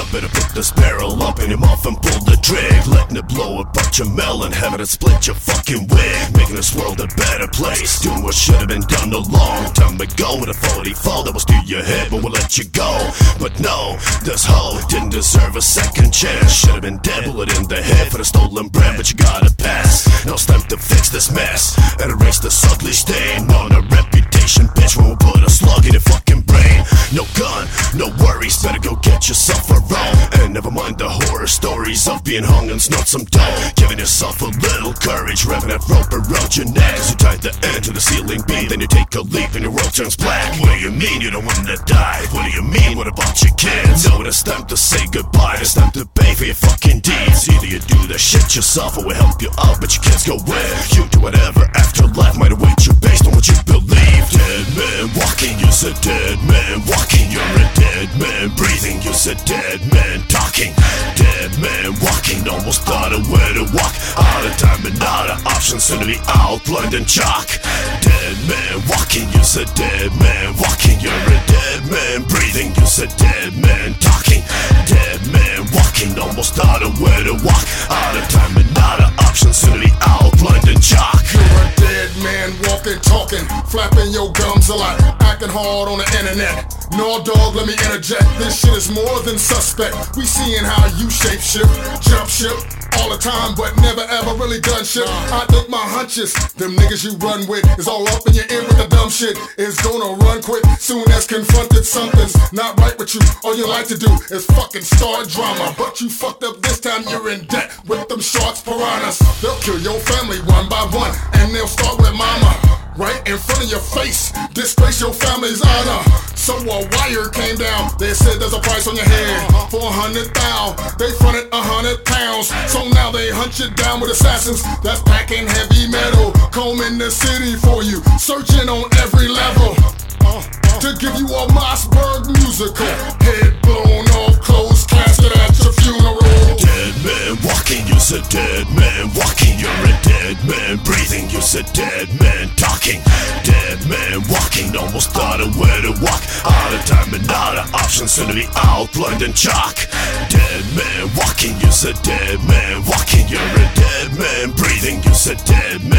better put this barrel up in your mouth and pull the trigger. Letting it blow apart your melon, having it split your fucking wig. Making this world a better place, doing what should have been done a long time ago. With a 44 that was to your head, but we'll let you go. But no, this hoe didn't deserve a second chance. Should have been dead, bullet in the head for the stolen brand, but you gotta pass. Now it's time to fix this mess and erase this ugly stain on a reputation, bitch, when we put a slug in your fucking brain. No gun, no worries, better go get yourself a roll. And never mind the horror stories of being hung and snort some dough. Giving yourself a little courage, wrapping that rope around your neck as you tie the end to the ceiling beam. Then you take a leap and your world turns black. What do you mean you don't wanna die? What do you mean, what about your kids? No, it's time to say goodbye, it's time to pay for your fucking deeds. Either you do the shit yourself or we'll help you out, but your kids go with you. Do whatever afterlife might await you based on what you believe. Dead man walking, you're a dead man walking. You're a dead man breathing, you're a dead man talking. Dead man walking, almost thought of where to walk. Out of time and out of options, soon to be outlined in chalk. Dead man walking, you're a dead man walking. You're a dead man breathing, you're a dead man talking. Dead man walking, almost out of where to walk. Out of time and out of options, soon to be outlined in chalk. You're a dead man walking, talking, flapping your gums a lot, acting hard on the internet. No dog, let me interject, this shit is more than suspect. We seeing how you shape shift, jump ship all the time, but never ever really done shit. I think my hunches, them niggas you run with, is all up in your ear with the dumb shit. Is gonna run quick soon as confronted. Something's not right with you. All you like to do is fucking start drama, but you fucked up this time. You're in debt with them sharks, piranhas. They'll kill your family one by one, and they'll start with mama right in front of your face, disgrace your family's honor. So a wire came down, they said there's a price on your head for 100,000. They fronted 100 pounds, so now they hunt you down with assassins that's packing heavy metal, combing the city for you, searching on every level to give you a Mossberg musical. Head blown off, closed casket at your funeral. Dead man walking, you're a dead man walking. You're a dead man breathing, you're a dead man talking. Dead man walking, almost thought of where to walk. Out of time and out of options, soon to be outlined in chalk. Dead man walking, you're a dead man walking. You're a dead man breathing, you're a dead man